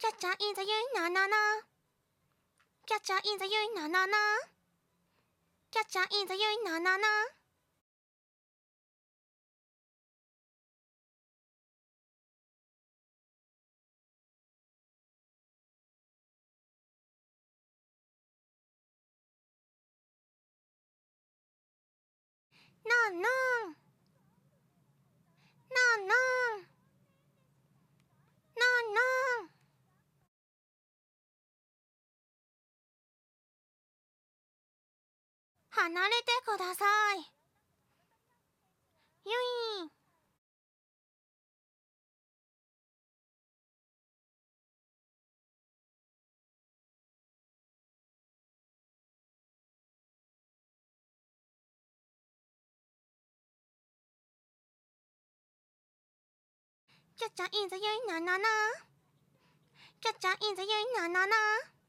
Cha-cha in the yui na na na. Cha-cha in the yui na na na. Cha-cha in the yui na na na. Non non. Non non. Non non. 離れてください。ゆい。Cha-cha in the yui na na na. Cha-cha in the yui na na na.